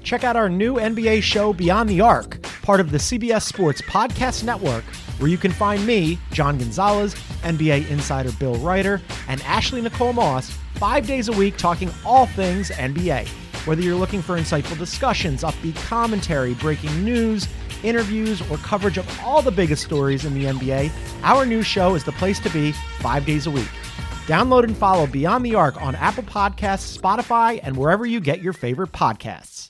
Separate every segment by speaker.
Speaker 1: check out our new NBA show, Beyond the Arc, part of the CBS Sports Podcast Network, where you can find me, John Gonzalez, NBA insider Bill Ryder, and Ashley Nicole Moss 5 days a week talking all things NBA. Whether you're looking for insightful discussions, upbeat commentary, breaking news, interviews, or coverage of all the biggest stories in the NBA, our new show is the place to be 5 days a week. Download and follow Beyond the Arc on Apple Podcasts, Spotify, and wherever you get your favorite podcasts.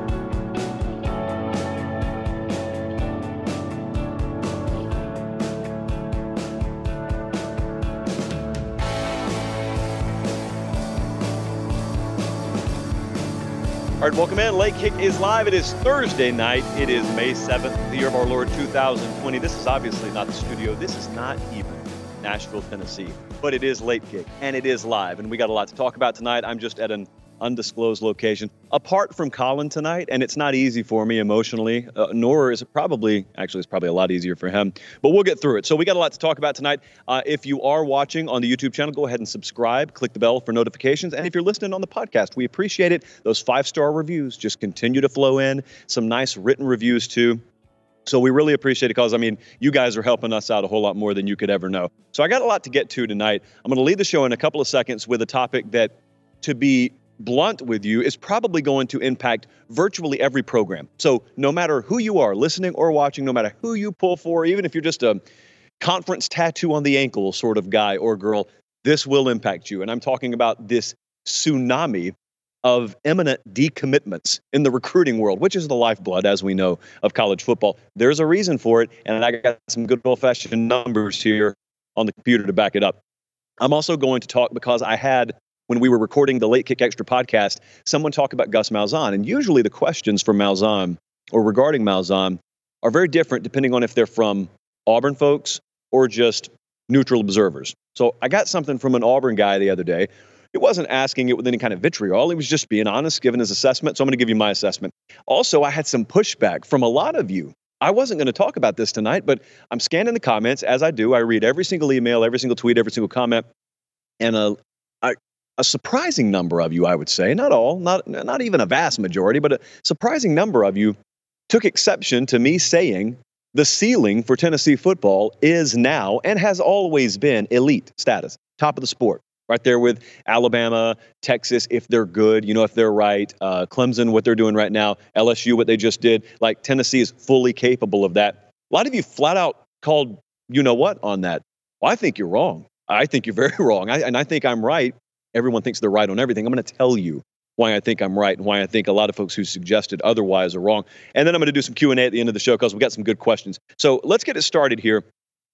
Speaker 2: All right, welcome in. Late Kick is live. It is Thursday night. It is May 7th, the year of our Lord 2020. This is obviously not the studio. This is not even Nashville, Tennessee, but it is Late Kick, and it is live, and we got a lot to talk about tonight. I'm just at an undisclosed location apart from Colin tonight, and it's not easy for me emotionally, nor is it probably, actually it's probably a lot easier for him, but we'll get through it. So we got a lot to talk about tonight. If you are watching on the YouTube channel, go ahead and subscribe, click the bell for notifications, and if you're listening on the podcast, we appreciate it. Those 5-star reviews just continue to flow in, some nice written reviews too. So we really appreciate it because, I mean, you guys are helping us out a whole lot more than you could ever know. So I got a lot to get to tonight. I'm going to lead the show in a couple of seconds with a topic that, to be blunt with you, is probably going to impact virtually every program. So no matter who you are, listening or watching, no matter who you pull for, even if you're just a conference tattoo on the ankle sort of guy or girl, this will impact you. And I'm talking about this tsunami of imminent decommitments in the recruiting world, which is the lifeblood, as we know, of college football. There's a reason for it, and I got some good old-fashioned numbers here on the computer to back it up. I'm also going to talk because I had, when we were recording the Late Kick Extra podcast, someone talk about Gus Malzahn, and usually the questions for Malzahn or regarding Malzahn are very different depending on if they're from Auburn folks or just neutral observers. So I got something from an Auburn guy the other day. It wasn't asking it with any kind of vitriol. He was just being honest, giving his assessment. So I'm going to give you my assessment. Also, I had some pushback from a lot of you. I wasn't going to talk about this tonight, but I'm scanning the comments as I do. I read every single email, every single tweet, every single comment. And a surprising number of you, I would say, not all, not even a vast majority, but a surprising number of you took exception to me saying the ceiling for Tennessee football is now and has always been elite status, top of the sport. Right there with Alabama, Texas, if they're good, you know, if they're right. Clemson, what they're doing right now. LSU, what they just did. Like, Tennessee is fully capable of that. A lot of you flat out called, you know what, on that. Well, I think you're wrong. I think you're very wrong. And I think I'm right. Everyone thinks they're right on everything. I'm going to tell you why I think I'm right and why I think a lot of folks who suggested otherwise are wrong. And then I'm going to do some Q&A at the end of the show because we got some good questions. So let's get it started here.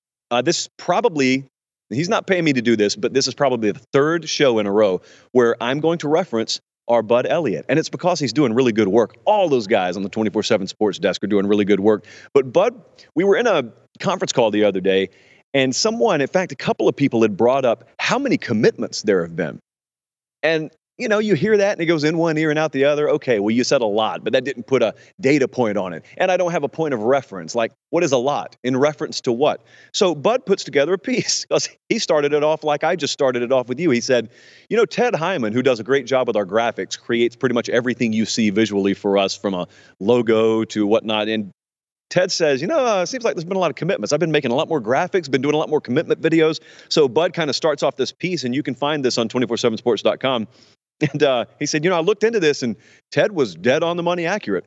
Speaker 2: This probably... He's not paying me to do this, but this is probably the third show in a row where I'm going to reference our Bud Elliott. And it's because he's doing really good work. All those guys on the 24/7 Sports desk are doing really good work. But Bud, we were in a conference call the other day, and someone, in fact, a couple of people had brought up how many commitments there have been. And, you know, you hear that and it goes in one ear and out the other. Okay, well, you said a lot, but that didn't put a data point on it. And I don't have a point of reference. Like, what is a lot? In reference to what? So Bud puts together a piece because he started it off like I just started it off with you. He said, you know, Ted Hyman, who does a great job with our graphics, creates pretty much everything you see visually for us, from a logo to whatnot. And Ted says, you know, it seems like there's been a lot of commitments. I've been making a lot more graphics, been doing a lot more commitment videos. So Bud kind of starts off this piece, and you can find this on 247sports.com. And he said, you know, I looked into this, and Ted was dead on the money accurate.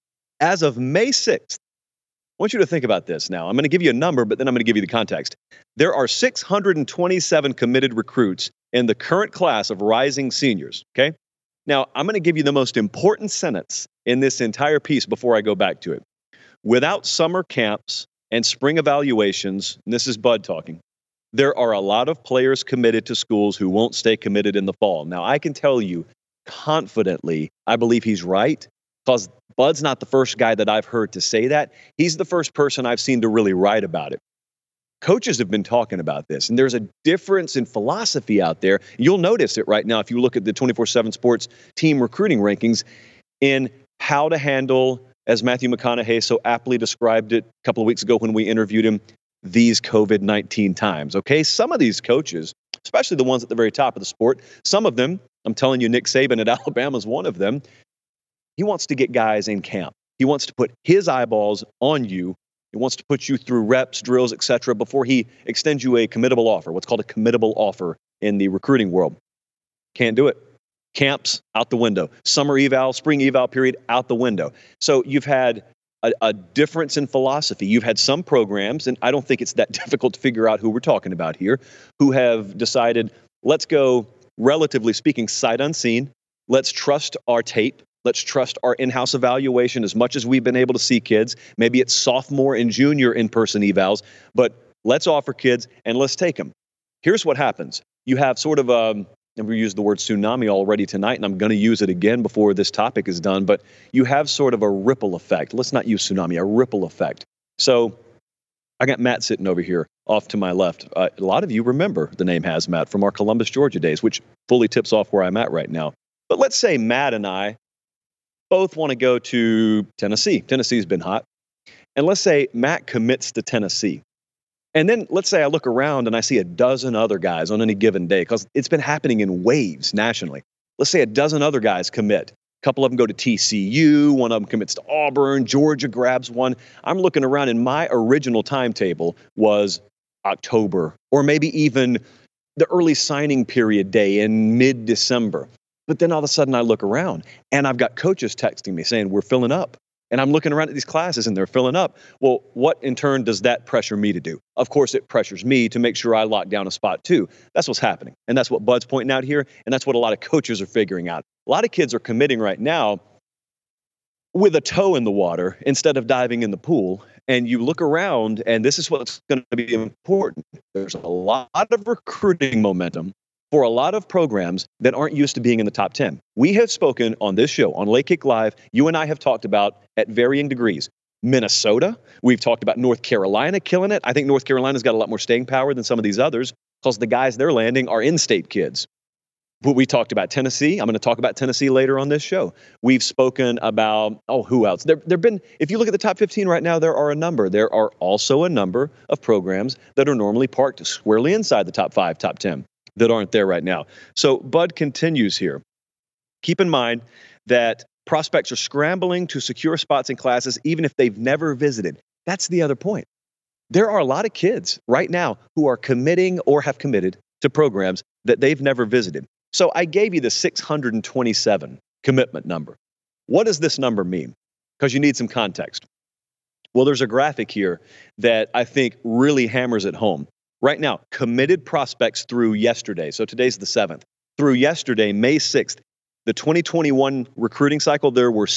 Speaker 2: As of May 6th, I want you to think about this now. I'm going to give you a number, but then I'm going to give you the context. There are 627 committed recruits in the current class of rising seniors, okay? Now, I'm going to give you the most important sentence in this entire piece before I go back to it. Without summer camps and spring evaluations, and this is Bud talking, there are a lot of players committed to schools who won't stay committed in the fall. Now, I can tell you confidently, I believe he's right, because Bud's not the first guy that I've heard to say that. He's the first person I've seen to really write about it. Coaches have been talking about this, and there's a difference in philosophy out there. You'll notice it right now if you look at the 24/7 Sports team recruiting rankings in how to handle, as Matthew McConaughey so aptly described it a couple of weeks ago when we interviewed him, these COVID-19 times, okay? Some of these coaches, especially the ones at the very top of the sport, some of them, I'm telling you, Nick Saban at Alabama is one of them, He wants to get guys in camp. He wants to put his eyeballs on you. He wants to put you through reps, drills, etc. before he extends you a committable offer, what's called a committable offer in the recruiting world. Can't do it. Camps, out the window. Summer eval, spring eval period, out the window. So you've had a difference in philosophy. You've had some programs, and I don't think it's that difficult to figure out who we're talking about here, who have decided, let's go, relatively speaking, sight unseen. Let's trust our tape. Let's trust our in-house evaluation as much as we've been able to see kids. Maybe it's sophomore and junior in-person evals, but let's offer kids and let's take them. Here's what happens. You have sort of and we used the word tsunami already tonight, and I'm going to use it again before this topic is done, but you have sort of a ripple effect. Let's not use tsunami, a ripple effect. So I got Matt sitting over here off to my left. A lot of you remember the name Hazmat from our Columbus, Georgia days, which fully tips off where I'm at right now. But let's say Matt and I both want to go to Tennessee. Tennessee's been hot. And let's say Matt commits to Tennessee. And then let's say I look around and I see a dozen other guys on any given day, because it's been happening in waves nationally. Let's say a dozen other guys commit. A couple of them go to TCU. One of them commits to Auburn. Georgia grabs one. I'm looking around, and my original timetable was October, or maybe even the early signing period day in mid-December. But then all of a sudden I look around and I've got coaches texting me saying, we're filling up. And I'm looking around at these classes and they're filling up. Well, what in turn does that pressure me to do? Of course, it pressures me to make sure I lock down a spot too. That's what's happening. And that's what Bud's pointing out here. And that's what a lot of coaches are figuring out. A lot of kids are committing right now with a toe in the water instead of diving in the pool. And you look around, and this is what's going to be important. There's a lot of recruiting momentum for a lot of programs that aren't used to being in the top 10. We have spoken on this show, on Late Kick Live, you and I have talked about, at varying degrees, Minnesota. We've talked about North Carolina killing it. I think North Carolina's got a lot more staying power than some of these others, because the guys they're landing are in-state kids. But we talked about Tennessee. I'm going to talk about Tennessee later on this show. We've spoken about, who else? There've been, if you look at the top 15 right now, there are a number. There are also a number of programs that are normally parked squarely inside the top 5, top 10. That aren't there right now. So Bud continues here. Keep in mind that prospects are scrambling to secure spots in classes even if they've never visited. That's the other point. There are a lot of kids right now who are committing or have committed to programs that they've never visited. So I gave you the 627 commitment number. What does this number mean? Because you need some context. Well, there's a graphic here that I think really hammers it home. Right now, committed prospects through yesterday, so today's the 7th, through yesterday, May 6th, the 2021 recruiting cycle, there were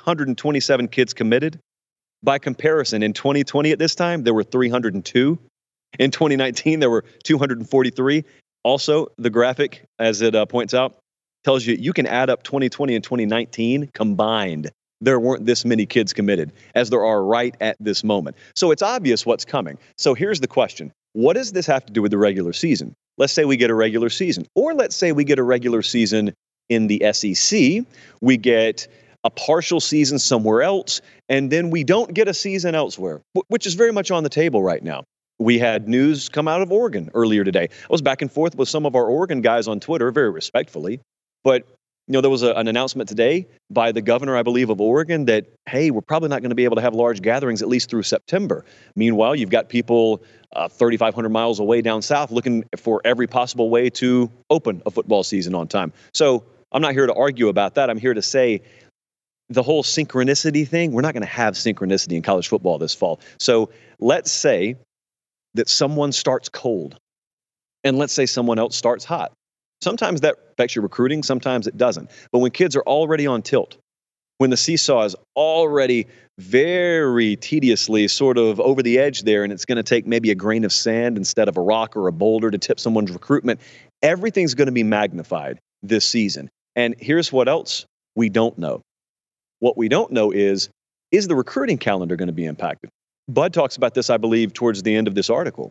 Speaker 2: 627 kids committed. By comparison, in 2020 at this time, there were 302. In 2019, there were 243. Also, the graphic, as it points out, tells you can add up 2020 and 2019 combined. There weren't this many kids committed as there are right at this moment. So it's obvious what's coming. So here's the question. What does this have to do with the regular season? Let's say we get a regular season, or let's say we get a regular season in the SEC, we get a partial season somewhere else, and then we don't get a season elsewhere, which is very much on the table right now. We had news come out of Oregon earlier today. I was back and forth with some of our Oregon guys on Twitter, very respectfully, but there was an announcement today by the governor, I believe, of Oregon that, hey, we're probably not going to be able to have large gatherings at least through September. Meanwhile, you've got people 3,500 miles away down south looking for every possible way to open a football season on time. So I'm not here to argue about that. I'm here to say the whole synchronicity thing, we're not going to have synchronicity in college football this fall. So let's say that someone starts cold, and let's say someone else starts hot. Sometimes that affects your recruiting, sometimes it doesn't. But when kids are already on tilt, when the seesaw is already very tediously sort of over the edge there, and it's going to take maybe a grain of sand instead of a rock or a boulder to tip someone's recruitment, everything's going to be magnified this season. And here's what else we don't know. What we don't know is the recruiting calendar going to be impacted? Bud talks about this, I believe, towards the end of this article.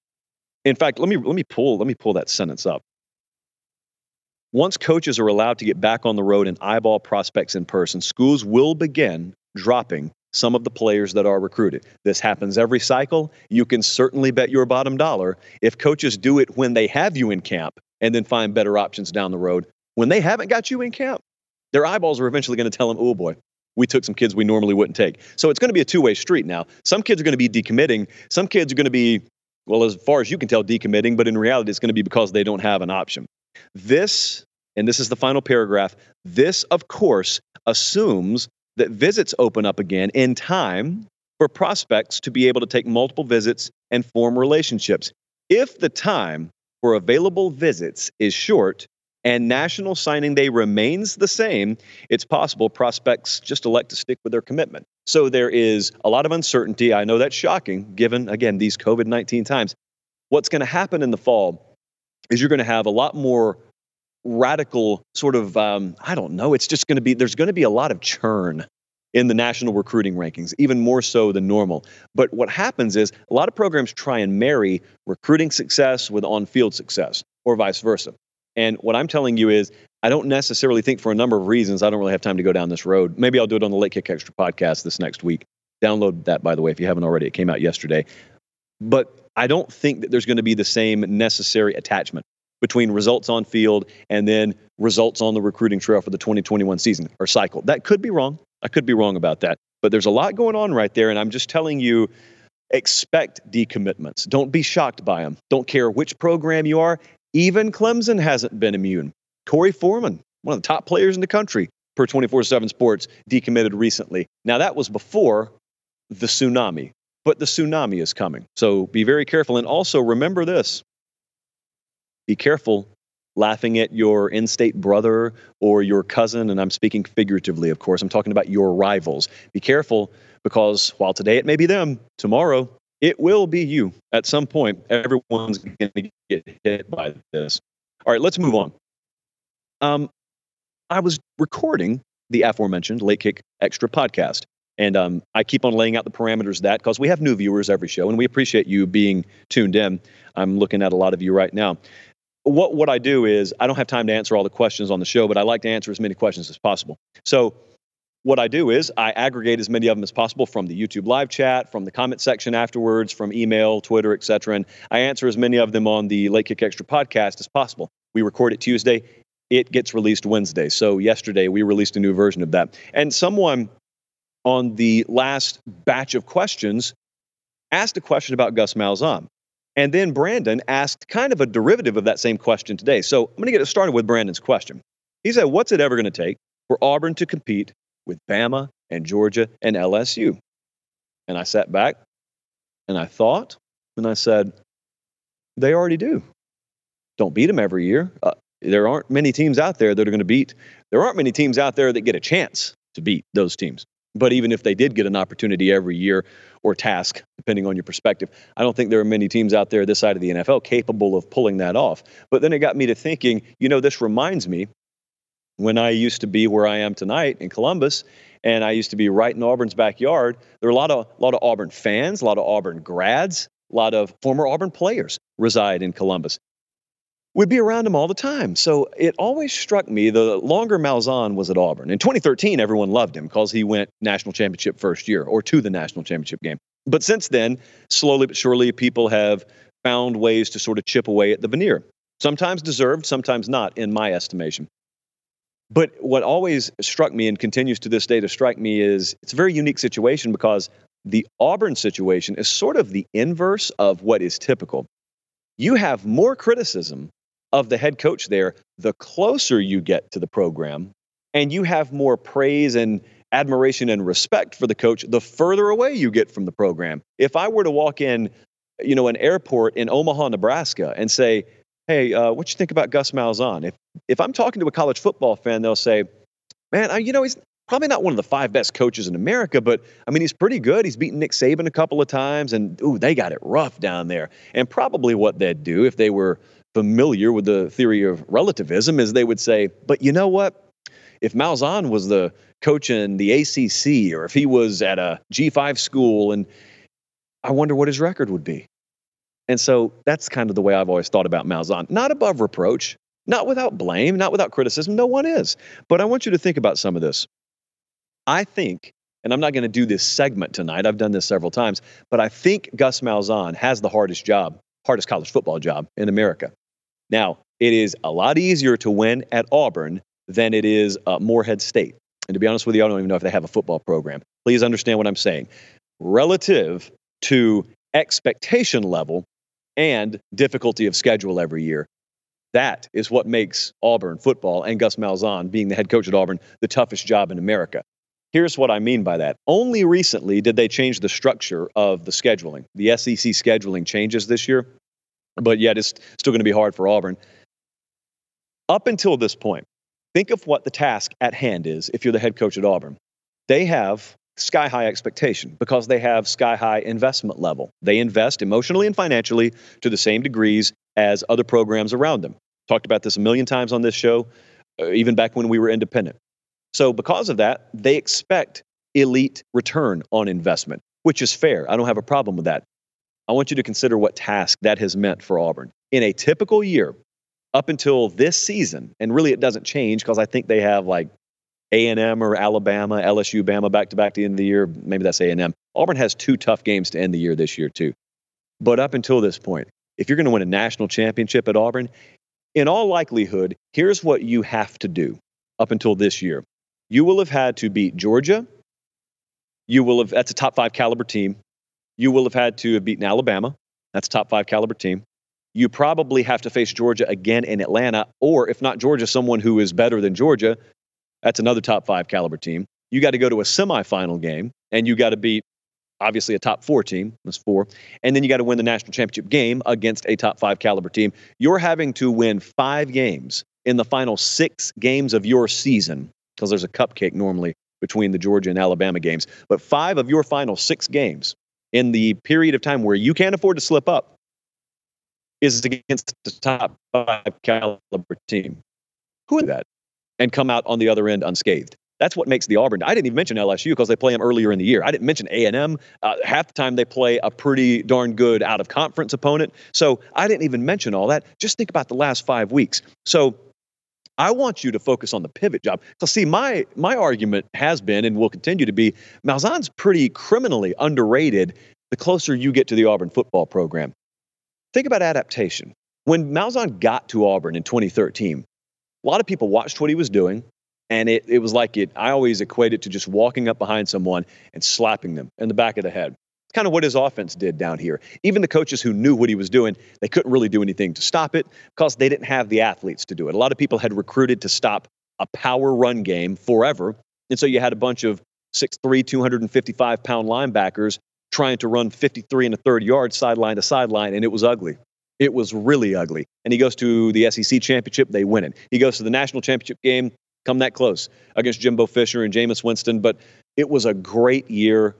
Speaker 2: In fact, let me pull that sentence up. Once coaches are allowed to get back on the road and eyeball prospects in person, schools will begin dropping some of the players that are recruited. This happens every cycle. You can certainly bet your bottom dollar if coaches do it when they have you in camp and then find better options down the road. When they haven't got you in camp, Their eyeballs are eventually going to tell them, oh boy, we took some kids we normally wouldn't take. So it's going to be a two-way street now. Some kids are going to be decommitting. Some kids are going to be, well, as far as you can tell, decommitting, but in reality, it's going to be because they don't have an option. This, and this is the final paragraph, this, of course, assumes that visits open up again in time for prospects to be able to take multiple visits and form relationships. If the time for available visits is short and National Signing Day remains the same, it's possible prospects just elect to stick with their commitment. So there is a lot of uncertainty. I know that's shocking, given, again, these COVID-19 times. What's going to happen in the fall is you're going to have a lot more radical sort of, I don't know, it's just going to be, there's going to be a lot of churn in the national recruiting rankings, even more so than normal. But what happens is a lot of programs try and marry recruiting success with on-field success, or vice versa. And what I'm telling you is, I don't necessarily think, for a number of reasons, I don't really have time to go down this road. Maybe I'll do it on the Late Kick Extra podcast this next week. Download that, by the way, if you haven't already. It came out yesterday. But I don't think that there's going to be the same necessary attachment between results on field and then results on the recruiting trail for the 2021 season or cycle. That could be wrong. I could be wrong about that. But there's a lot going on right there, and I'm just telling you, expect decommitments. Don't be shocked by them. Don't care which program you are. Even Clemson hasn't been immune. Corey Foreman, one of the top players in the country, per 24/7 Sports, decommitted recently. Now, that was before the tsunami, but the tsunami is coming. So be very careful. And also remember this. Be careful laughing at your in-state brother or your cousin, and I'm speaking figuratively, of course. I'm talking about your rivals. Be careful, because while today it may be them, tomorrow it will be you. At some point, everyone's going to get hit by this. All right, let's move on. I was recording the aforementioned Late Kick Extra podcast, and I keep on laying out the parameters of that because we have new viewers every show, and we appreciate you being tuned in. I'm looking at a lot of you right now. What I do is, I don't have time to answer all the questions on the show, but I like to answer as many questions as possible. So what I do is I aggregate as many of them as possible from the YouTube live chat, from the comment section afterwards, from email, Twitter, etc. And I answer as many of them on the Late Kick Extra podcast as possible. We record it Tuesday. It gets released Wednesday. So yesterday we released a new version of that. And someone on the last batch of questions asked a question about Gus Malzahn. And then Brandon asked kind of a derivative of that same question today. So I'm going to get it started with Brandon's question. He said, what's it ever going to take for Auburn to compete with Bama and Georgia and LSU? And I sat back and I thought, and I said, they already do. Don't beat them every year. There aren't many teams out there that are going to beat. There aren't many teams out there that get a chance to beat those teams. But even if they did get an opportunity every year, or task, depending on your perspective, I don't think there are many teams out there this side of the NFL capable of pulling that off. But then it got me to thinking, this reminds me when I used to be where I am tonight in Columbus, and I used to be right in Auburn's backyard. There were a lot of Auburn fans, a lot of Auburn grads, a lot of former Auburn players reside in Columbus. We'd be around him all the time. So it always struck me, the longer Malzahn was at Auburn. In 2013, everyone loved him because he went national championship first year, or to the national championship game. But since then, slowly but surely, people have found ways to sort of chip away at the veneer. Sometimes deserved, sometimes not, in my estimation. But what always struck me and continues to this day to strike me is it's a very unique situation, because the Auburn situation is sort of the inverse of what is typical. You have more criticism of the head coach there the closer you get to the program, and you have more praise and admiration and respect for the coach the further away you get from the program. If I were to walk in, an airport in Omaha, Nebraska, and say, hey, what you think about Gus Malzahn? If I'm talking to a college football fan, they'll say, man, he's probably not one of the 5 best coaches in America, but he's pretty good. He's beaten Nick Saban a couple of times, and they got it rough down there. And probably what they'd do, if they were familiar with the theory of relativism, is they would say, but you know what? If Malzahn was the coach in the ACC, or if he was at a G5 school, and I wonder what his record would be. And so that's kind of the way I've always thought about Malzahn. Not above reproach, not without blame, not without criticism. No one is. But I want you to think about some of this. I think, and I'm not going to do this segment tonight, I've done this several times, but I think Gus Malzahn has the hardest college football job in America. Now, it is a lot easier to win at Auburn than it is Morehead State. And to be honest with you, I don't even know if they have a football program. Please understand what I'm saying. Relative to expectation level and difficulty of schedule every year, that is what makes Auburn football and Gus Malzahn, being the head coach at Auburn, the toughest job in America. Here's what I mean by that. Only recently did they change the structure of the scheduling. The SEC scheduling changes this year, but yet it's still going to be hard for Auburn. Up until this point, think of what the task at hand is if you're the head coach at Auburn. They have sky-high expectation because they have sky-high investment level. They invest emotionally and financially to the same degrees as other programs around them. Talked about this a million times on this show, even back when we were independent. So because of that, they expect elite return on investment, which is fair. I don't have a problem with that. I want you to consider what task that has meant for Auburn. In a typical year, up until this season, and really it doesn't change because I think they have like A&M or Alabama, LSU, Bama back-to-back at the end of the year. Maybe that's A&M. Auburn has 2 tough games to end the year this year too. But up until this point, if you're going to win a national championship at Auburn, in all likelihood, here's what you have to do up until this year. You will have had to beat Georgia. That's a top 5 caliber team. You will have had to have beaten Alabama. That's a top 5 caliber team. You probably have to face Georgia again in Atlanta, or if not Georgia, someone who is better than Georgia. That's another top 5 caliber team. You got to go to a semifinal game, and you got to beat, obviously, a top 4 team. That's 4. And then you got to win the national championship game against a top 5 caliber team. You're having to win 5 games in the final 6 games of your season, because there's a cupcake normally between the Georgia and Alabama games. But 5 of your final 6 games in the period of time where you can't afford to slip up is against the top 5 caliber team. Who is that? And come out on the other end unscathed. That's what makes the Auburn. I didn't even mention LSU because they play them earlier in the year. I didn't mention A&M. Half the time they play a pretty darn good out-of-conference opponent. So I didn't even mention all that. Just think about the last 5 weeks. So I want you to focus on the pivot job. So see, my argument has been and will continue to be, Malzahn's pretty criminally underrated the closer you get to the Auburn football program. Think about adaptation. When Malzahn got to Auburn in 2013, a lot of people watched what he was doing, and it was like I always equate it to just walking up behind someone and slapping them in the back of the head. It's kind of what his offense did down here. Even the coaches who knew what he was doing, they couldn't really do anything to stop it because they didn't have the athletes to do it. A lot of people had recruited to stop a power run game forever, and so you had a bunch of 6'3", 255-pound linebackers trying to run 53 1/3 yards sideline to sideline, and it was ugly. It was really ugly. And he goes to the SEC championship, they win it. He goes to the national championship game, come that close against Jimbo Fisher and Jameis Winston, but it was a great year,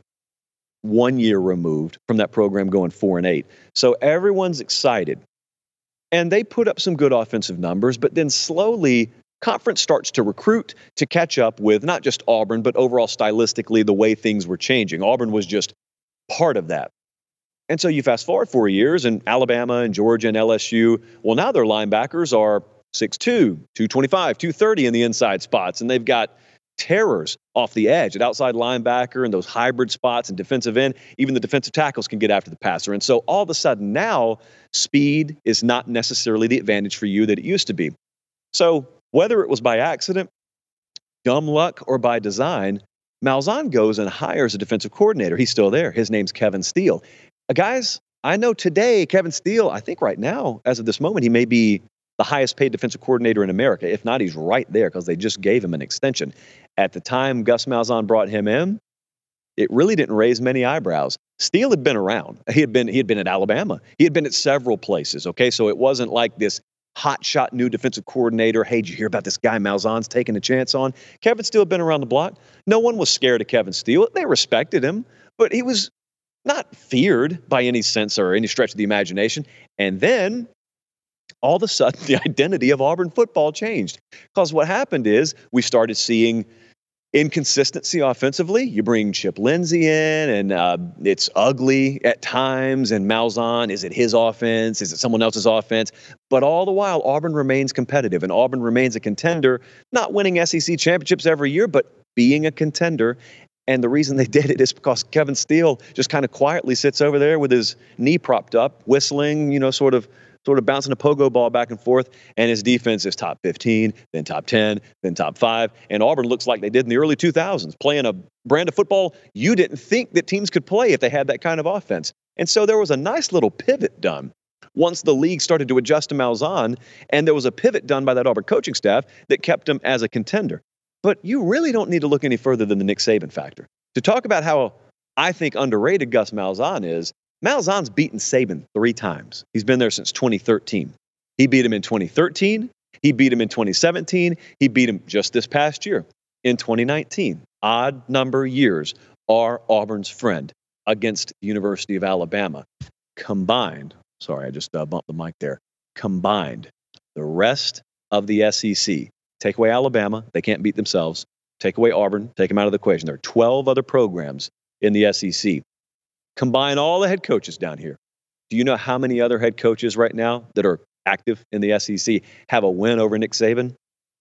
Speaker 2: 1 year removed from that program going 4-8. So everyone's excited. And they put up some good offensive numbers, but then slowly conference starts to recruit to catch up with not just Auburn, but overall stylistically the way things were changing. Auburn was just part of that. And so you fast forward 4 years, and Alabama and Georgia and LSU, well, now their linebackers are 6'2", 225, 230 in the inside spots, and they've got terrors off the edge at outside linebacker and those hybrid spots and defensive end. Even the defensive tackles can get after the passer. And so all of a sudden now, speed is not necessarily the advantage for you that it used to be. So whether it was by accident, dumb luck, or by design, Malzahn goes and hires a defensive coordinator. He's still there. His name's Kevin Steele. Guys, I know today, Kevin Steele, I think right now, as of this moment, he may be the highest paid defensive coordinator in America. If not, he's right there because they just gave him an extension. At the time Gus Malzahn brought him in, it really didn't raise many eyebrows. Steele had been around. He had been at Alabama. He had been at several places, okay? So it wasn't like this hotshot new defensive coordinator. Hey, did you hear about this guy Malzahn's taking a chance on? Kevin Steele had been around the block. No one was scared of Kevin Steele. They respected him, but he was not feared by any sense or any stretch of the imagination. And then all of a sudden, the identity of Auburn football changed. Because what happened is we started seeing inconsistency offensively. You bring Chip Lindsey in, and it's ugly at times. And Malzahn, is it his offense? Is it someone else's offense? But all the while, Auburn remains competitive, and Auburn remains a contender, not winning SEC championships every year, but being a contender. And the reason they did it is because Kevin Steele just kind of quietly sits over there with his knee propped up, whistling, sort of sort of bouncing a pogo ball back and forth, and his defense is top 15, then top 10, then top 5, and Auburn looks like they did in the early 2000s, playing a brand of football you didn't think that teams could play if they had that kind of offense. And so there was a nice little pivot done once the league started to adjust to Malzahn, and there was a pivot done by that Auburn coaching staff that kept him as a contender. But you really don't need to look any further than the Nick Saban factor to talk about how I think underrated Gus Malzahn is. Malzahn's beaten Saban 3 times. He's been there since 2013. He beat him in 2013. He beat him in 2017. He beat him just this past year in 2019. Odd number years are Auburn's friend against the University of Alabama. Combined, sorry, I just bumped the mic there. Combined, the rest of the SEC, take away Alabama, they can't beat themselves. Take away Auburn, take them out of the equation. There are 12 other programs in the SEC. Combine all the head coaches down here. Do you know how many other head coaches right now that are active in the SEC have a win over Nick Saban?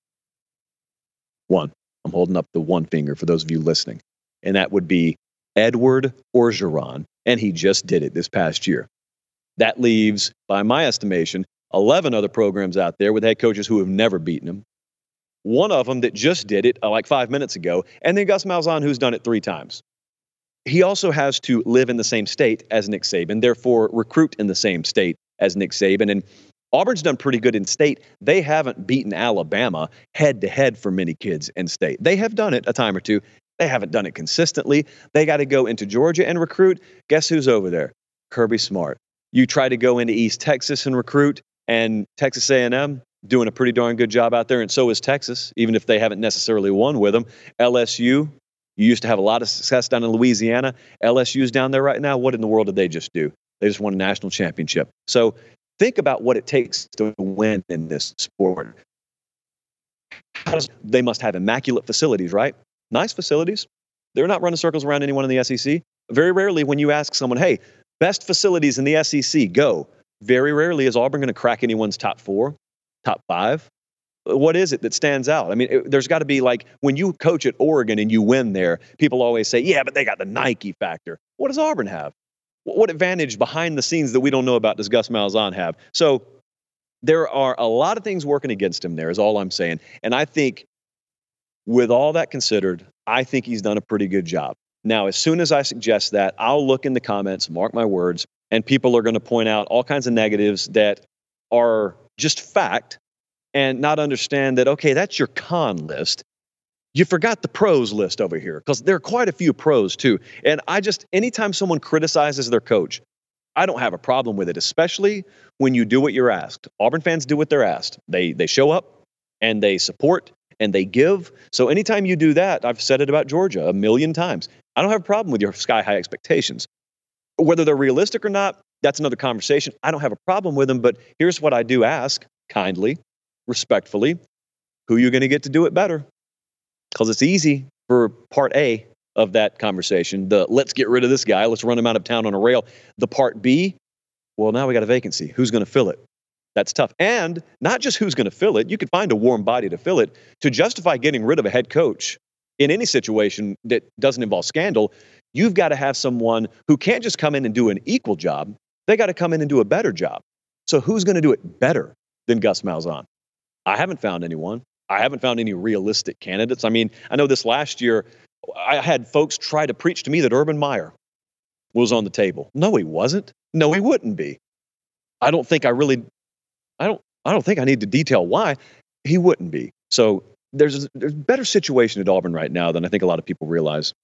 Speaker 2: 1. I'm holding up the one finger for those of you listening. And that would be Edward Orgeron, and he just did it this past year. That leaves, by my estimation, 11 other programs out there with head coaches who have never beaten him. One of them that just did it like 5 minutes ago, and then Gus Malzahn, who's done it 3 times. He also has to live in the same state as Nick Saban, therefore recruit in the same state as Nick Saban. And Auburn's done pretty good in state. They haven't beaten Alabama head-to-head for many kids in state. They have done it a time or two. They haven't done it consistently. They got to go into Georgia and recruit. Guess who's over there? Kirby Smart. You try to go into East Texas and recruit, and Texas A&M doing a pretty darn good job out there, and so is Texas, even if they haven't necessarily won with them. LSU, you used to have a lot of success down in Louisiana. LSU's down there right now. What in the world did they just do? They just won a national championship. So think about what it takes to win in this sport. They must have immaculate facilities, right? Nice facilities. They're not running circles around anyone in the SEC. Very rarely when you ask someone, hey, best facilities in the SEC, go. Very rarely is Auburn going to crack anyone's top 4, top 5. What is it that stands out? I mean, there's got to be like when you coach at Oregon and you win there, people always say, yeah, but they got the Nike factor. What does Auburn have? What advantage behind the scenes that we don't know about does Gus Malzahn have? So there are a lot of things working against him there is all I'm saying. And I think with all that considered, I think he's done a pretty good job. Now, as soon as I suggest that, I'll look in the comments, mark my words, and people are going to point out all kinds of negatives that are just fact and not understand that, okay, that's your con list. You forgot the pros list over here because there are quite a few pros too. And anytime someone criticizes their coach, I don't have a problem with it, especially when you do what you're asked. Auburn fans do what they're asked. They show up and they support and they give. So anytime you do that, I've said it about Georgia a million times. I don't have a problem with your sky-high expectations. Whether they're realistic or not, that's another conversation. I don't have a problem with them, but here's what I do ask, kindly, respectfully, who are you going to get to do it better? Because it's easy for part A of that conversation, the let's get rid of this guy, let's run him out of town on a rail. The part B, well, now we got a vacancy. Who's going to fill it? That's tough. And not just who's going to fill it, you could find a warm body to fill it. To justify getting rid of a head coach in any situation that doesn't involve scandal, you've got to have someone who can't just come in and do an equal job. They got to come in and do a better job. So who's going to do it better than Gus Malzahn? I haven't found anyone. I haven't found any realistic candidates. I mean, I know this last year, I had folks try to preach to me that Urban Meyer was on the table. No, he wasn't. No, he wouldn't be. I don't think I need to detail why he wouldn't be. So there's a better situation at Auburn right now than I think a lot of people realize.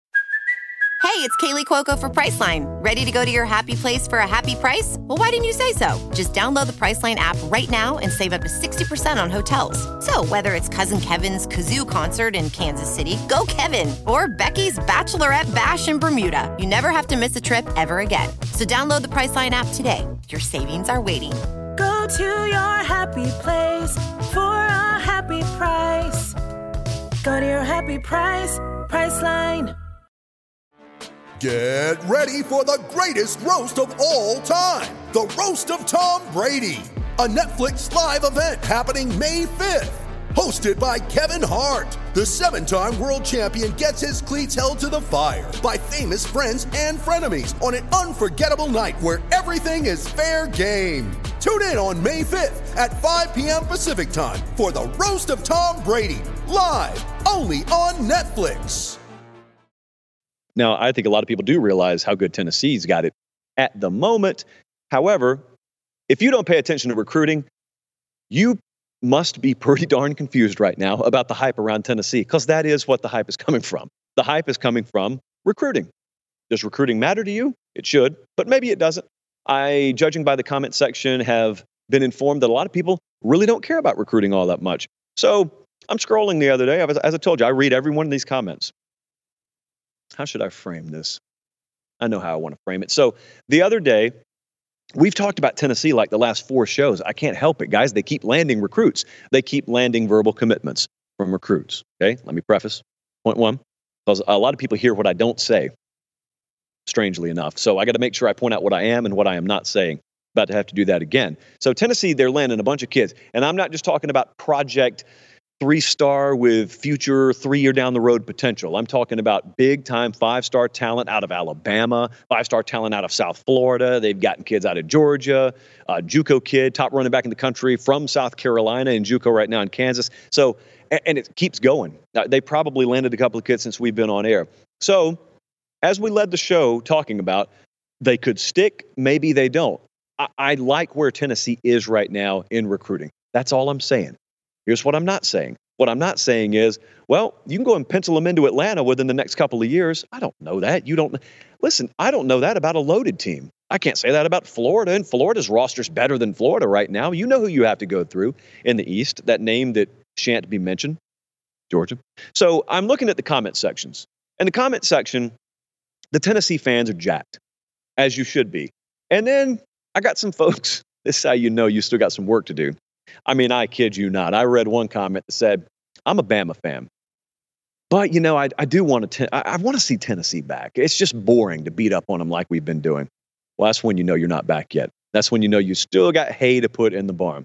Speaker 3: Hey, it's Kaylee Cuoco for Priceline. Ready to go to your happy place for a happy price? Well, why didn't you say so? Just download the Priceline app right now and save up to 60% on hotels. So whether it's Cousin Kevin's Kazoo Concert in Kansas City, go Kevin, or Becky's Bachelorette Bash in Bermuda, you never have to miss a trip ever again. So download the Priceline app today. Your savings are waiting.
Speaker 4: Go to your happy place for a happy price. Go to your happy price, Priceline.
Speaker 5: Get ready for the greatest roast of all time, the Roast of Tom Brady, a Netflix live event happening May 5th. hosted by Kevin Hart. The 7-time world champion gets his cleats held to the fire by famous friends and frenemies on an unforgettable night where everything is fair game. Tune in on May 5th at 5 p.m. Pacific time for the Roast of Tom Brady, live only on Netflix.
Speaker 2: Now, I think a lot of people do realize how good Tennessee's got it at the moment. However, if you don't pay attention to recruiting, you must be pretty darn confused right now about the hype around Tennessee, because that is what the hype is coming from. The hype is coming from recruiting. Does recruiting matter to you? It should, but maybe it doesn't. I, judging by the comment section, have been informed that a lot of people really don't care about recruiting all that much. So I'm scrolling the other day. As I told you, I read every one of these comments. How should I frame this? I know how I want to frame it. So the other day, we've talked about Tennessee like the last 4 shows. I can't help it, guys. They keep landing recruits. They keep landing verbal commitments from recruits. Okay, let me preface. Point 1, because a lot of people hear what I don't say, strangely enough. So I got to make sure I point out what I am and what I am not saying. About to have to do that again. So Tennessee, they're landing a bunch of kids. And I'm not just talking about project 3-star with future 3-year down the road potential. I'm talking about big time 5-star talent out of Alabama, 5-star talent out of South Florida. They've gotten kids out of Georgia, JUCO kid, top running back in the country from South Carolina, and JUCO right now in Kansas. So, and it keeps going. They probably landed a couple of kids since we've been on air. So as we led the show talking about, they could stick, maybe they don't. I like where Tennessee is right now in recruiting. That's all I'm saying. Here's what I'm not saying. What I'm not saying is, well, you can go and pencil them into Atlanta within the next couple of years. I don't know that. You don't. Listen, I don't know that about a loaded team. I can't say that about Florida, and Florida's roster's better than Florida right now. You know who you have to go through in the East, that name that shan't be mentioned, Georgia. So I'm looking at the comment sections. In the comment section, the Tennessee fans are jacked, as you should be. And then I got some folks, this is how you know you still got some work to do. I mean, I kid you not. I read one comment that said, I'm a Bama fan, but, you know, I do want to, I want to see Tennessee back. It's just boring to beat up on them like we've been doing. Well, that's when you know you're not back yet. That's when you know you still got hay to put in the barn.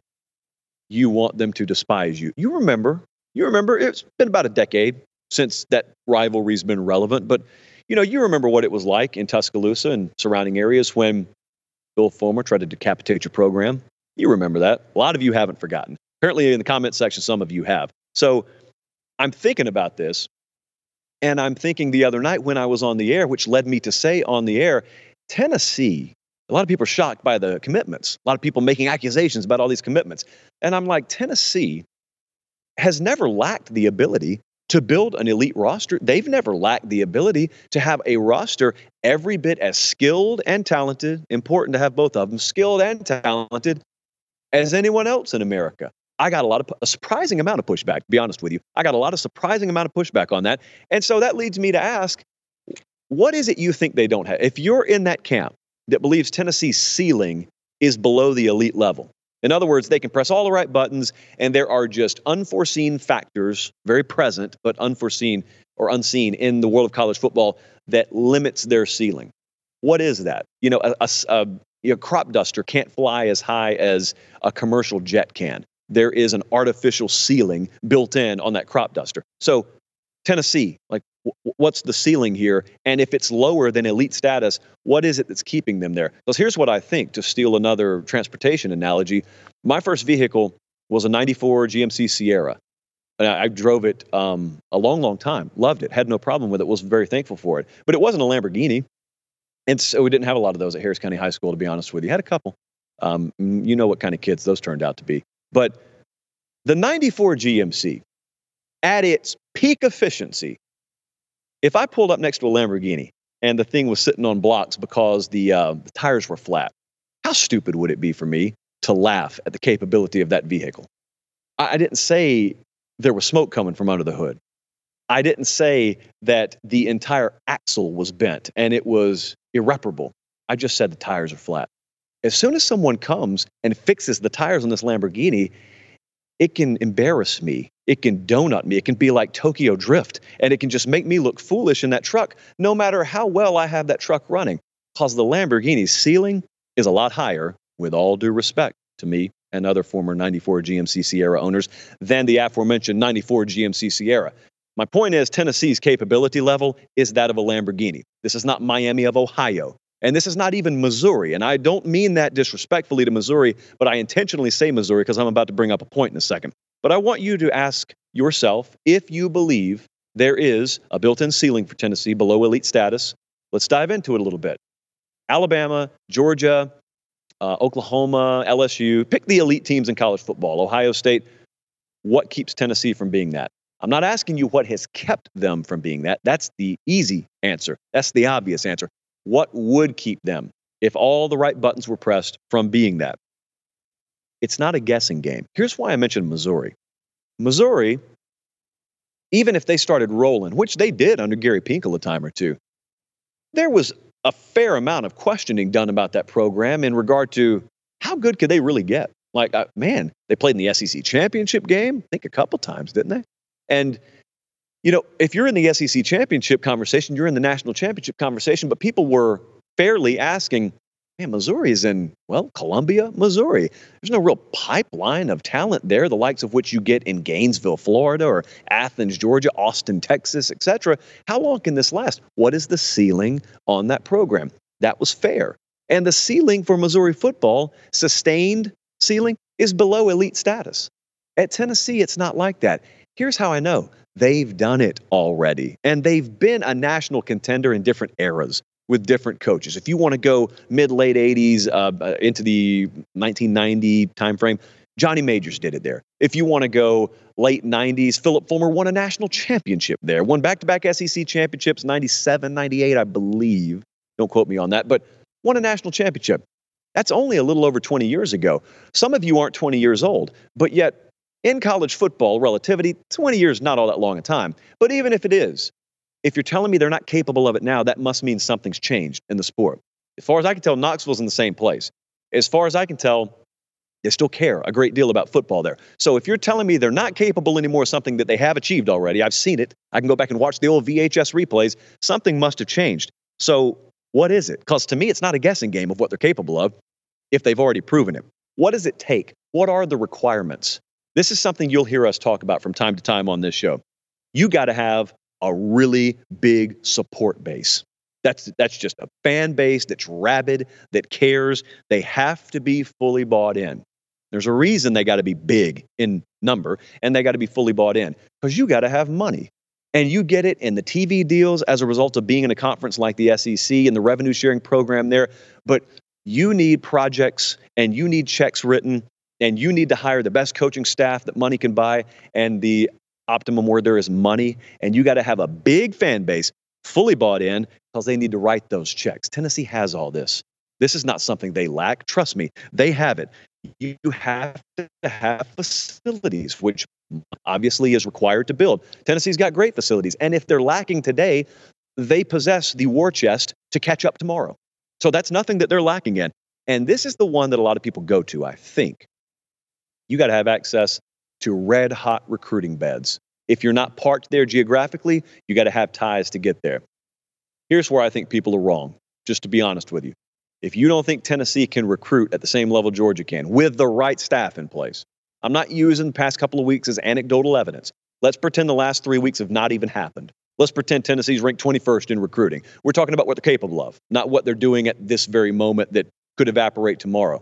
Speaker 2: You want them to despise you. You remember, it's been about a decade since that rivalry's been relevant, but, you know, you remember what it was like in Tuscaloosa and surrounding areas when Bill Fulmer tried to decapitate your program. You remember that. A lot of you haven't forgotten. Apparently in the comment section, some of you have. So I'm thinking about this, and I'm thinking the other night when I was on the air, which led me to say on the air, Tennessee, a lot of people are shocked by the commitments. A lot of people making accusations about all these commitments. And I'm like, Tennessee has never lacked the ability to build an elite roster. They've never lacked the ability to have a roster every bit as skilled and talented, important to have both of them, skilled and talented, as anyone else in America. I got a surprising amount of pushback, to be honest with you. I got a lot of surprising amount of pushback on that. And so that leads me to ask, what is it you think they don't have? If you're in that camp that believes Tennessee's ceiling is below the elite level, in other words, they can press all the right buttons and there are just unforeseen factors, very present, but unforeseen or unseen in the world of college football that limits their ceiling. What is that? You know, a crop duster can't fly as high as a commercial jet can. There is an artificial ceiling built in on that crop duster. So Tennessee, like, what's the ceiling here? And if it's lower than elite status, what is it that's keeping them there? Because here's what I think, to steal another transportation analogy. My first vehicle was a 94 GMC Sierra. And I drove it a long, long time. Loved it. Had no problem with it. Was very thankful for it. But it wasn't a Lamborghini. And so we didn't have a lot of those at Harris County High School, to be honest with you. Had a couple. You know what kind of kids those turned out to be. But the 94 GMC, at its peak efficiency, if I pulled up next to a Lamborghini and the thing was sitting on blocks because the tires were flat, how stupid would it be for me to laugh at the capability of that vehicle? I didn't say there was smoke coming from under the hood. I didn't say that the entire axle was bent and it was irreparable. I just said the tires are flat. As soon as someone comes and fixes the tires on this Lamborghini, it can embarrass me. It can donut me. It can be like Tokyo Drift, and it can just make me look foolish in that truck, no matter how well I have that truck running, because the Lamborghini's ceiling is a lot higher, with all due respect to me and other former 94 GMC Sierra owners than the aforementioned 94 GMC Sierra. My point is, Tennessee's capability level is that of a Lamborghini. This is not Miami of Ohio. And this is not even Missouri. And I don't mean that disrespectfully to Missouri, but I intentionally say Missouri because I'm about to bring up a point in a second. But I want you to ask yourself if you believe there is a built-in ceiling for Tennessee below elite status. Let's dive into it a little bit. Alabama, Georgia, Oklahoma, LSU, pick the elite teams in college football. Ohio State, what keeps Tennessee from being that? I'm not asking you what has kept them from being that. That's the easy answer. That's the obvious answer. What would keep them, if all the right buttons were pressed, from being that? It's not a guessing game. Here's why I mentioned Missouri. Missouri, even if they started rolling, which they did under Gary Pinkel a time or two, there was a fair amount of questioning done about that program in regard to how good could they really get? Like, man, they played in the SEC championship game, I think a couple times, didn't they? And you know, if you're in the SEC championship conversation, you're in the national championship conversation, but people were fairly asking, man, Missouri is in, well, Columbia, Missouri. There's no real pipeline of talent there, the likes of which you get in Gainesville, Florida, or Athens, Georgia, Austin, Texas, etc. How long can this last? What is the ceiling on that program? That was fair. And the ceiling for Missouri football, sustained ceiling, is below elite status. At Tennessee, it's not like that. Here's how I know. They've done it already, and they've been a national contender in different eras with different coaches. If you want to go mid-late 80s into the 1990 timeframe, Johnny Majors did it there. If you want to go late 90s, Philip Fulmer won a national championship there, won back-to-back SEC championships, 97, 98, I believe. Don't quote me on that, but won a national championship. That's only a little over 20 years ago. Some of you aren't 20 years old, but yet in college football, relativity, 20 years, not all that long a time. But even if it is, if you're telling me they're not capable of it now, that must mean something's changed in the sport. As far as I can tell, Knoxville's in the same place. As far as I can tell, they still care a great deal about football there. So if you're telling me they're not capable anymore of something that they have achieved already, I've seen it. I can go back and watch the old VHS replays. Something must have changed. So what is it? Because to me, it's not a guessing game of what they're capable of if they've already proven it. What does it take? What are the requirements? This is something you'll hear us talk about from time to time on this show. You got to have a really big support base. That's just a fan base that's rabid, that cares. They have to be fully bought in. There's a reason they got to be big in number, and they got to be fully bought in, because you got to have money. And you get it in the TV deals as a result of being in a conference like the SEC and the revenue sharing program there. But you need projects, and you need checks written, and you need to hire the best coaching staff that money can buy, and the optimum word there is money, and you got to have a big fan base fully bought in because they need to write those checks. Tennessee has all this. This is not something they lack. Trust me, they have it. You have to have facilities, which obviously is required to build. Tennessee's got great facilities, and if they're lacking today, they possess the war chest to catch up tomorrow. So that's nothing that they're lacking in. And this is the one that a lot of people go to, I think. You got to have access to red-hot recruiting beds. If you're not parked there geographically, you got to have ties to get there. Here's where I think people are wrong, just to be honest with you. If you don't think Tennessee can recruit at the same level Georgia can, with the right staff in place, I'm not using the past couple of weeks as anecdotal evidence. Let's pretend the last 3 weeks have not even happened. Let's pretend Tennessee's ranked 21st in recruiting. We're talking about what they're capable of, not what they're doing at this very moment that could evaporate tomorrow.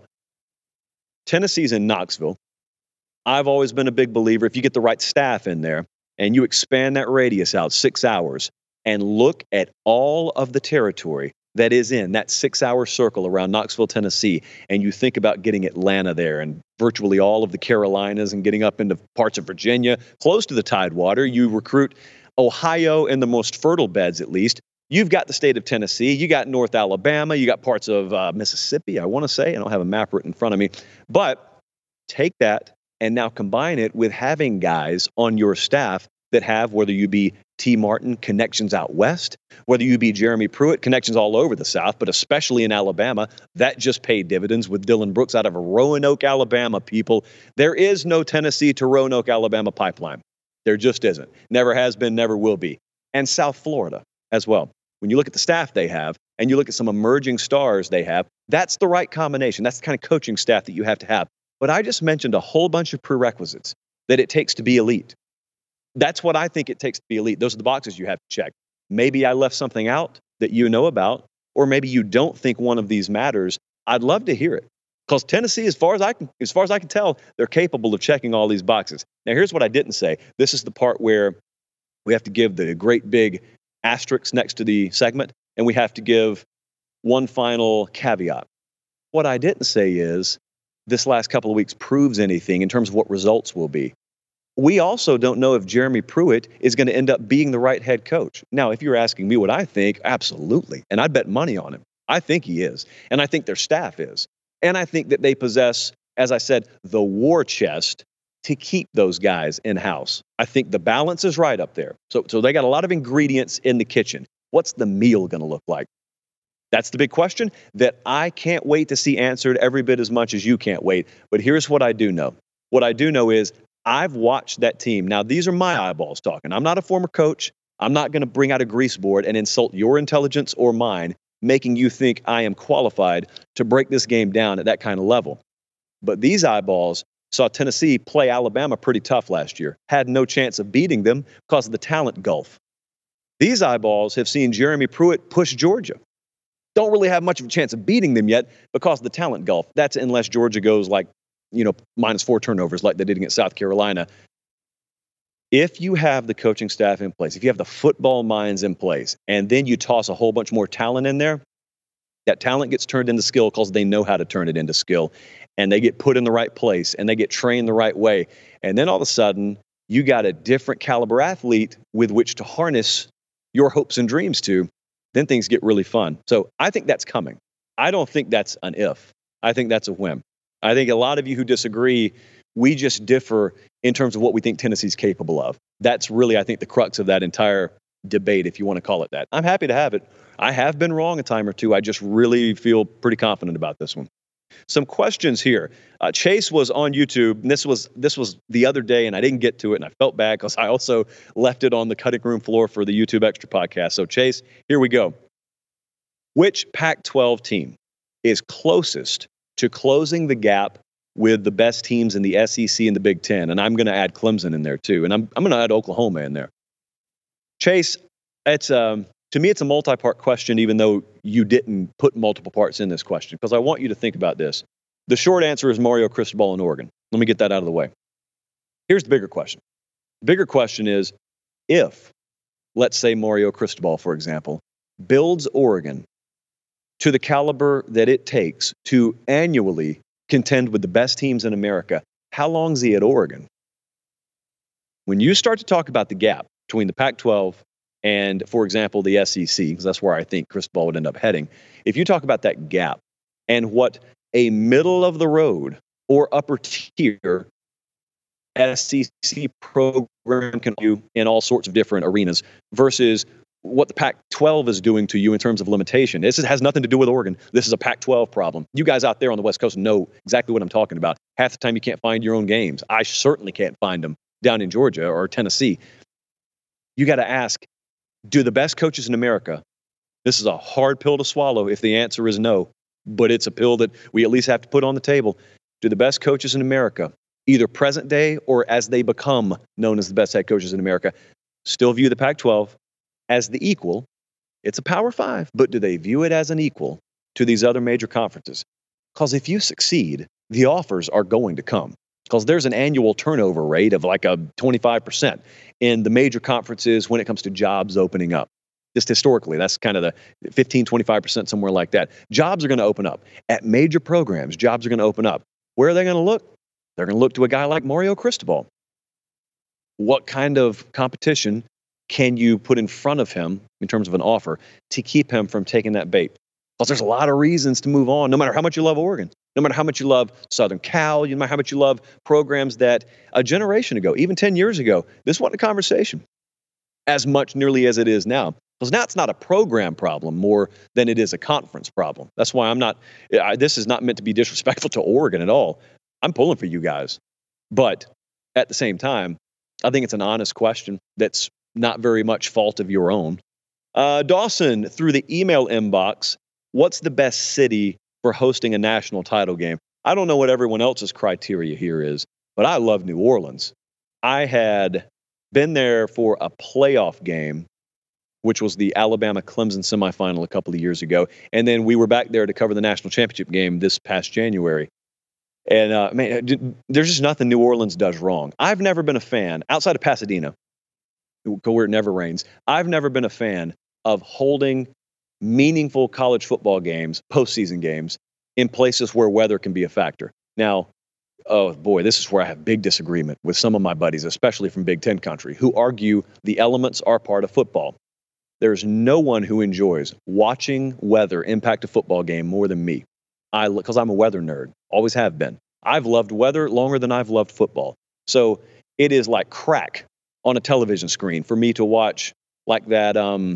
Speaker 2: Tennessee's in Knoxville. I've always been a big believer, if you get the right staff in there and you expand that radius out 6 hours and look at all of the territory that is in that 6-hour circle around Knoxville, Tennessee, and you think about getting Atlanta there and virtually all of the Carolinas and getting up into parts of Virginia, close to the Tidewater, you recruit Ohio in the most fertile beds at least. You've got the state of Tennessee, you got North Alabama, you got parts of Mississippi, I want to say. I don't have a map written in front of me. But take that and now combine it with having guys on your staff that have, whether you be T. Martin, connections out west, whether you be Jeremy Pruitt, connections all over the South, but especially in Alabama. That just paid dividends with Dylan Brooks out of Roanoke, Alabama, people. There is no Tennessee to Roanoke, Alabama pipeline. There just isn't. Never has been, never will be. And South Florida as well. When you look at the staff they have, and you look at some emerging stars they have, that's the right combination. That's the kind of coaching staff that you have to have. But I just mentioned a whole bunch of prerequisites that it takes to be elite. That's what I think it takes to be elite. Those are the boxes you have to check. Maybe I left something out that you know about, or maybe you don't think one of these matters. I'd love to hear it. Because Tennessee, as far as I can tell, they're capable of checking all these boxes. Now, here's what I didn't say. This is the part where we have to give the great big asterisk next to the segment, and we have to give one final caveat. What I didn't say is this last couple of weeks proves anything in terms of what results will be. We also don't know if Jeremy Pruitt is going to end up being the right head coach. Now, if you're asking me what I think, absolutely. And I'd bet money on him. I think he is. And I think their staff is. And I think that they possess, as I said, the war chest to keep those guys in-house. I think the balance is right up there. So they got a lot of ingredients in the kitchen. What's the meal going to look like? That's the big question that I can't wait to see answered every bit as much as you can't wait. But here's what I do know. What I do know is I've watched that team. Now, these are my eyeballs talking. I'm not a former coach. I'm not going to bring out a grease board and insult your intelligence or mine, making you think I am qualified to break this game down at that kind of level. But these eyeballs saw Tennessee play Alabama pretty tough last year, had no chance of beating them because of the talent gulf. These eyeballs have seen Jeremy Pruitt push Georgia. Don't really have much of a chance of beating them yet because of the talent gulf. That's unless Georgia goes -4 turnovers like they did against South Carolina. If you have the coaching staff in place, if you have the football minds in place, and then you toss a whole bunch more talent in there, that talent gets turned into skill because they know how to turn it into skill. And they get put in the right place, and they get trained the right way. And then all of a sudden, you got a different caliber athlete with which to harness your hopes and dreams to. Then things get really fun. So I think that's coming. I don't think that's an if. I think that's a when. I think a lot of you who disagree, we just differ in terms of what we think Tennessee's capable of. That's really, I think, the crux of that entire debate, if you want to call it that. I'm happy to have it. I have been wrong a time or two. I just really feel pretty confident about this one. Some questions here. Chase was on YouTube, and this was the other day, and I didn't get to it, and I felt bad because I also left it on the cutting room floor for the YouTube Extra podcast. So, Chase, here we go. Which Pac-12 team is closest to closing the gap with the best teams in the SEC and the Big Ten? And I'm going to add Clemson in there, too, and I'm going to add Oklahoma in there. Chase, to me, it's a multi-part question, even though you didn't put multiple parts in this question, because I want you to think about this. The short answer is Mario Cristobal in Oregon. Let me get that out of the way. Here's the bigger question. The bigger question is, if, let's say Mario Cristobal, for example, builds Oregon to the caliber that it takes to annually contend with the best teams in America, how long is he at Oregon? When you start to talk about the gap between the Pac-12 and, for example, the SEC, because that's where I think Cristobal would end up heading. If you talk about that gap and what a middle-of-the-road or upper-tier SEC program can do in all sorts of different arenas versus what the Pac-12 is doing to you in terms of limitation. This has nothing to do with Oregon. This is a Pac-12 problem. You guys out there on the West Coast know exactly what I'm talking about. Half the time you can't find your own games. I certainly can't find them down in Georgia or Tennessee. You got to ask, do the best coaches in America, this is a hard pill to swallow if the answer is no, but it's a pill that we at least have to put on the table. Do the best coaches in America, either present day or as they become known as the best head coaches in America, still view the Pac-12 as the equal? It's a Power 5, but do they view it as an equal to these other major conferences? Because if you succeed, the offers are going to come. Because there's an annual turnover rate of like a 25% in the major conferences when it comes to jobs opening up. Just historically, that's kind of the 15, 25%, somewhere like that. Jobs are going to open up. At major programs, jobs are going to open up. Where are they going to look? They're going to look to a guy like Mario Cristobal. What kind of competition can you put in front of him in terms of an offer to keep him from taking that bait? Because there's a lot of reasons to move on, no matter how much you love Oregon. No matter how much you love Southern Cal, no matter how much you love programs that a generation ago, even 10 years ago, this wasn't a conversation as much nearly as it is now. Because now it's not a program problem more than it is a conference problem. That's why this is not meant to be disrespectful to Oregon at all. I'm pulling for you guys. But at the same time, I think it's an honest question that's not very much fault of your own. Dawson, through the email inbox, what's the best city for hosting a national title game? I don't know what everyone else's criteria here is, but I love New Orleans. I had been there for a playoff game, which was the Alabama-Clemson semifinal a couple of years ago. And then we were back there to cover the national championship game this past January. And, man, there's just nothing New Orleans does wrong. I've never been a fan, outside of Pasadena, where it never rains, I've never been a fan of holding meaningful college football games, postseason games, in places where weather can be a factor. Now, oh boy, this is where I have big disagreement with some of my buddies, especially from Big Ten country, who argue the elements are part of football. There's no one who enjoys watching weather impact a football game more than me. Because I'm a weather nerd, always have been. I've loved weather longer than I've loved football. So it is like crack on a television screen for me to watch like that.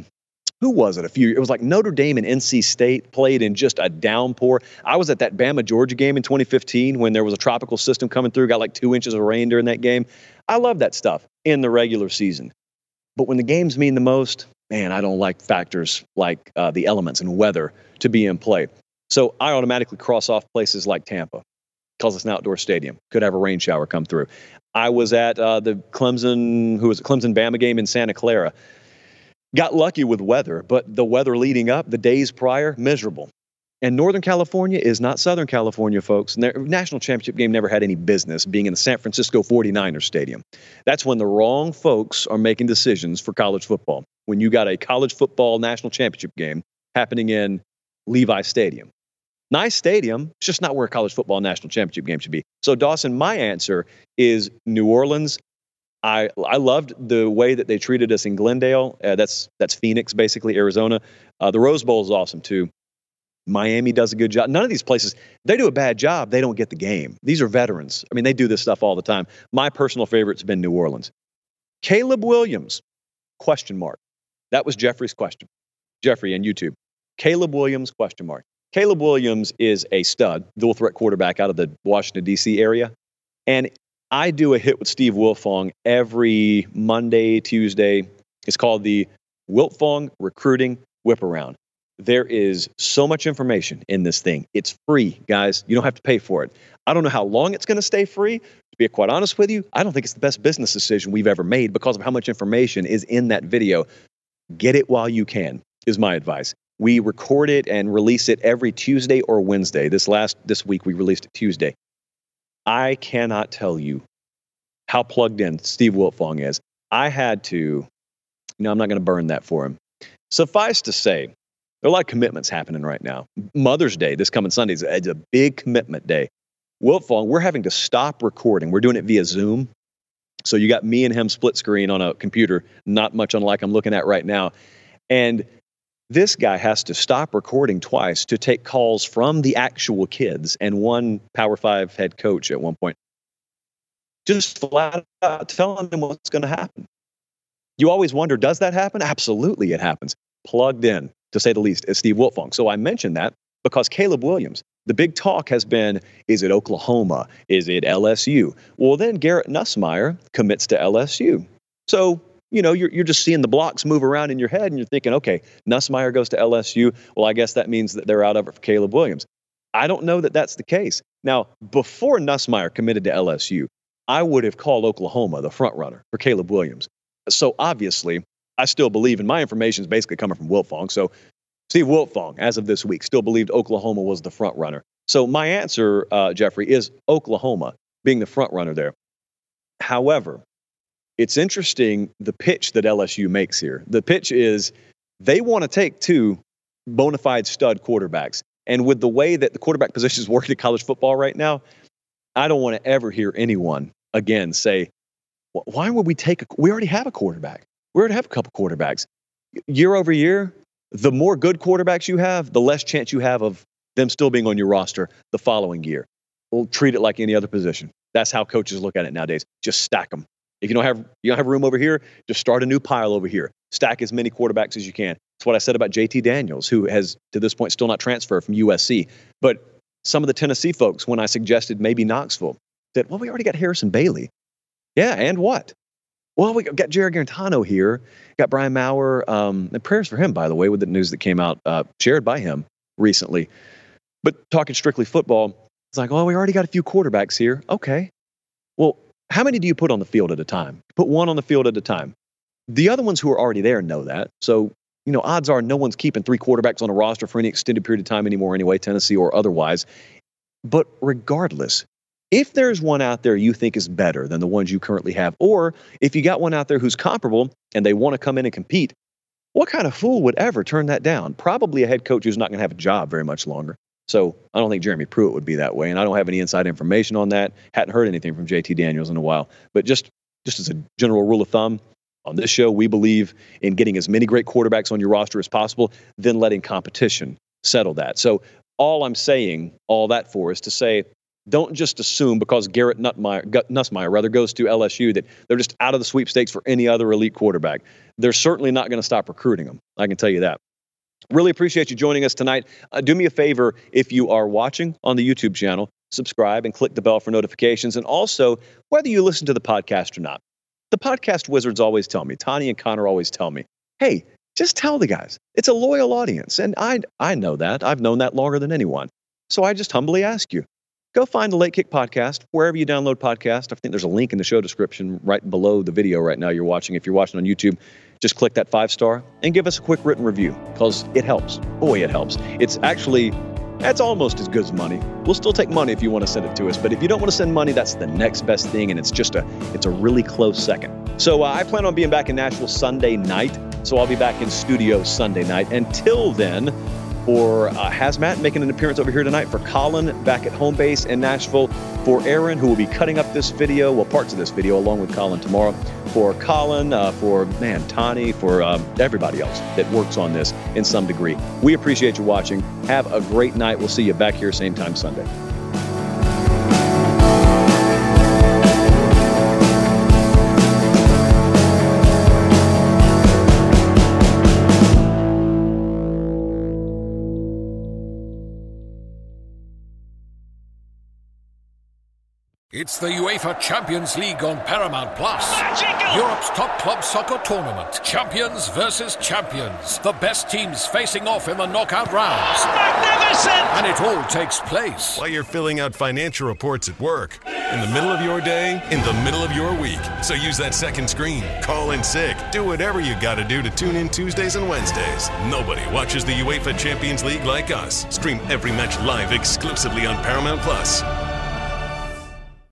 Speaker 2: Who was it? It was like Notre Dame and NC State played in just a downpour. I was at that Bama-Georgia game in 2015 when there was a tropical system coming through, got like 2 inches of rain during that game. I love that stuff in the regular season. But when the games mean the most, man, I don't like factors like the elements and weather to be in play. So I automatically cross off places like Tampa because it's an outdoor stadium. Could have a rain shower come through. I was at the Clemson-Bama game in Santa Clara. Got lucky with weather, but the weather leading up, the days prior, miserable. And Northern California is not Southern California, folks. And their national championship game never had any business being in the San Francisco 49ers stadium. That's when the wrong folks are making decisions for college football. When you got a college football national championship game happening in Levi Stadium. Nice stadium, it's just not where a college football national championship game should be. So, Dawson, my answer is New Orleans. I loved the way that they treated us in Glendale. That's Phoenix, basically, Arizona. The Rose Bowl is awesome, too. Miami does a good job. None of these places, they do a bad job. They don't get the game. These are veterans. I mean, they do this stuff all the time. My personal favorite's been New Orleans. Caleb Williams, question mark. That was Jeffrey's question. Jeffrey on YouTube. Caleb Williams, question mark. Caleb Williams is a stud, dual-threat quarterback out of the Washington, D.C. area. And I do a hit with Steve Wiltfong every Monday, Tuesday. It's called the Wiltfong Recruiting Whip Around. There is so much information in this thing. It's free, guys. You don't have to pay for it. I don't know how long it's going to stay free. To be quite honest with you, I don't think it's the best business decision we've ever made because of how much information is in that video. Get it while you can, is my advice. We record it and release it every Tuesday or Wednesday. This week we released it Tuesday. I cannot tell you how plugged in Steve Wiltfong is. I had to, I'm not going to burn that for him. Suffice to say, there are a lot of commitments happening right now. Mother's Day, this coming Sunday, is a big commitment day. Wiltfong, we're having to stop recording. We're doing it via Zoom. So you got me and him split screen on a computer, not much unlike I'm looking at right now. And this guy has to stop recording twice to take calls from the actual kids and one Power 5 head coach at one point. Just flat out telling them what's going to happen. You always wonder, does that happen? Absolutely it happens. Plugged in, to say the least, is Steve Wiltfong. So I mentioned that because Caleb Williams, the big talk has been, is it Oklahoma? Is it LSU? Well, then Garrett Nussmeier commits to LSU. So, you're just seeing the blocks move around in your head and you're thinking, okay, Nussmeier goes to LSU. Well, I guess that means that they're out of it for Caleb Williams. I don't know that that's the case. Now, before Nussmeier committed to LSU, I would have called Oklahoma the front runner for Caleb Williams. So obviously, I still believe, and my information is basically coming from Wiltfong. So Steve Wiltfong, as of this week, still believed Oklahoma was the front runner. So my answer, Jeffrey, is Oklahoma being the front runner there. However, it's interesting the pitch that LSU makes here. The pitch is they want to take two bona fide stud quarterbacks. And with the way that the quarterback position is working in college football right now, I don't want to ever hear anyone again say, why would we we already have a quarterback. We already have a couple quarterbacks. Year over year, the more good quarterbacks you have, the less chance you have of them still being on your roster the following year. We'll treat it like any other position. That's how coaches look at it nowadays. Just stack them. If you don't have room over here, just start a new pile over here. Stack as many quarterbacks as you can. That's what I said about JT Daniels, who has, to this point, still not transferred from USC. But some of the Tennessee folks, when I suggested maybe Knoxville, said, well, we already got Harrison Bailey. Yeah, and what? Well, we got Jared Garantano here, got Brian Maurer, and prayers for him, by the way, with the news that came out, shared by him recently. But talking strictly football, It's like, we already got a few quarterbacks here. Okay. Well, how many do you put on the field at a time? Put one on the field at a time. The other ones who are already there know that. So, odds are no one's keeping 3 quarterbacks on a roster for any extended period of time anymore anyway, Tennessee or otherwise. But regardless, if there's one out there you think is better than the ones you currently have, or if you got one out there who's comparable and they want to come in and compete, what kind of fool would ever turn that down? Probably a head coach who's not going to have a job very much longer. So I don't think Jeremy Pruitt would be that way, and I don't have any inside information on that. Hadn't heard anything from JT Daniels in a while. But just as a general rule of thumb, on this show, we believe in getting as many great quarterbacks on your roster as possible, then letting competition settle that. So all I'm saying, all that for, is to say, don't just assume because Garrett Nussmeier goes to LSU that they're just out of the sweepstakes for any other elite quarterback. They're certainly not going to stop recruiting them. I can tell you that. Really appreciate you joining us tonight. Do me a favor, if you are watching on the YouTube channel, subscribe and click the bell for notifications. And also, whether you listen to the podcast or not, the podcast wizards always tell me, Tani and Connor always tell me, hey, just tell the guys. It's a loyal audience. And I know that. I've known that longer than anyone. So I just humbly ask you, go find the Late Kick Podcast, wherever you download podcasts. I think there's a link in the show description right below the video right now you're watching. If you're watching on YouTube, just click that 5-star and give us a quick written review, because it helps. Boy, it helps. That's almost as good as money. We'll still take money if you want to send it to us. But if you don't want to send money, that's the next best thing, and it's a really close second. So I plan on being back in Nashville Sunday night. So I'll be back in studio Sunday night. Until then, for Hazmat making an appearance over here tonight, for Colin back at home base in Nashville, for Aaron, who will be cutting up this video, parts of this video, along with Colin tomorrow, for Colin, for Tani, for everybody else that works on this in some degree. We appreciate you watching. Have a great night. We'll see you back here same time Sunday.
Speaker 6: It's the UEFA Champions League on Paramount+. Europe's top club soccer tournament. Champions versus champions. The best teams facing off in the knockout rounds. Magnificent! And it all takes place
Speaker 7: while you're filling out financial reports at work. In the middle of your day, in the middle of your week. So use that second screen. Call in sick. Do whatever you gotta do to tune in Tuesdays and Wednesdays. Nobody watches the UEFA Champions League like us. Stream every match live exclusively on Paramount+.